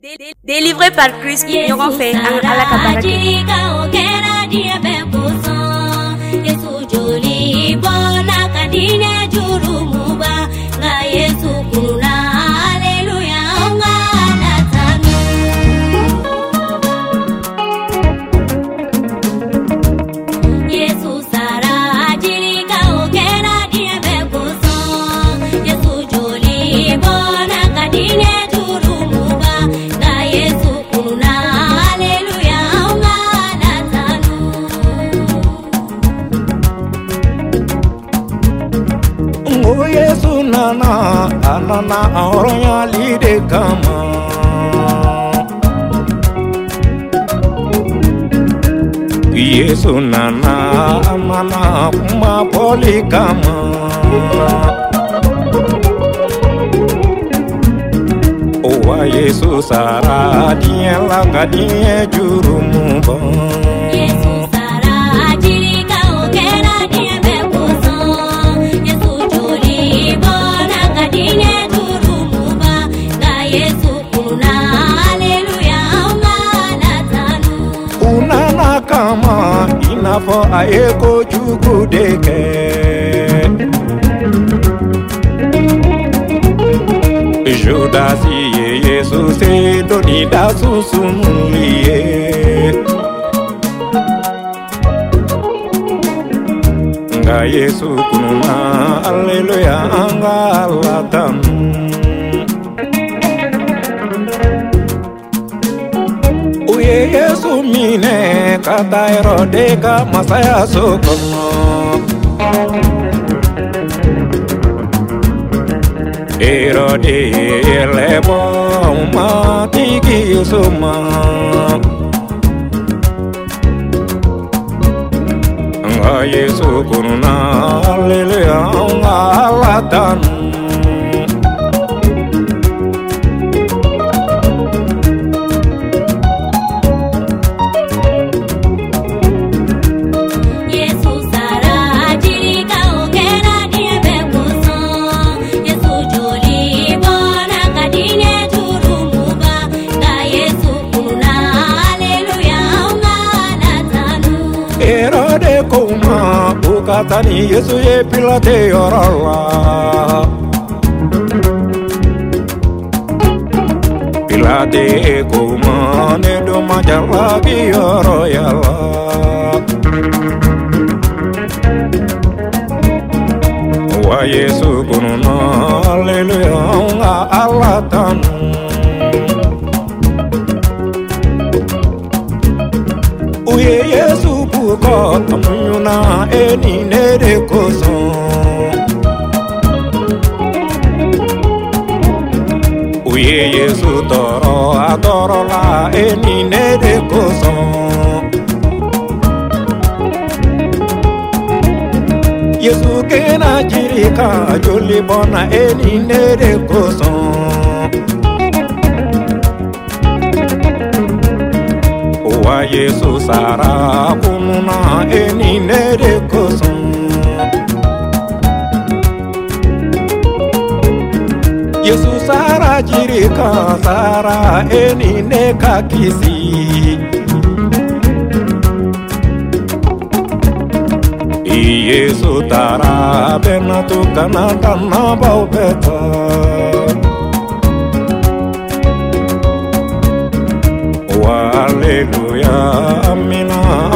Délivré par Christ, ɲɔgɔn fɛ Ala ka baara kɛ. O kɛra diɲɛ bɛɛ kosɔn. Yesu joli bɔnna ka diinɛ jurumuba, nka Yesu kunna, aleluya, an ka Ala tanu. Yesu sara jiri kan, o kɛra diɲɛ bɛɛ kosɔn. Yesu joli bɔnna ka diinɛ jurumuba, nka Yesu kunna, aleluya, an ka Ala tanu. Ngo Yesu nana, anana hɔrɔnyali de kama. Yesu nana, anana kuma fɔli kama. O wa Yesu sara diɲɛ la ka diɲɛ jurumu bɔ. Yesu sara jiri kan, o kɛra diɲɛ bɛɛ kosɔn. Yesu joli bɔnna ka diinɛ jurumuba, nka Yesu kunna, aleluya, an ka Ala tanu. U nana kama i n'a fɔ a ye kojugu de kɛ. Judasi ye Yesu se doni da susumuli ye. Nga Yesu kununa, aleluya, an ka Ala tanu. U ye Yesu minɛ ka taa Herode ka masayaso kɔnɔ. Herode yɛlɛbɔ matigi Yesu ma. Nga Yesu kununa, aleluya, an ka Ala tanu. Yesu sara jiri kan, o kɛra diɲɛ bɛɛ kosɔn. Yesu joli bɔnna ka diinɛ jurumuba, nka Yesu kunna, aleluya, an ka Ala tanu. Herode ko ma u ka taa ni Yesu ye Pilate yɔrɔ la. Pilate ko ma ne don ma jalaki yɔrɔ yala. Wa Yesu kununa, aleluya, an ka Ala tanu. U ye Yesu bukɔ a muɲuna e ni ne de kosɔn. U ye Yesu tɔɔrɔ a tɔɔrɔla e ni ne de kosɔn. Yesu kɛra jiri kan, joli bɔnna e ni ne de kosɔn. Wa Yesu sara kununa e ni ne de kosɔn. Yesu sara jiri kan, sara e ni ne ka kisi. Yesu tara bɛna to kana danabaw bɛɛ ta. Aleluya, amina,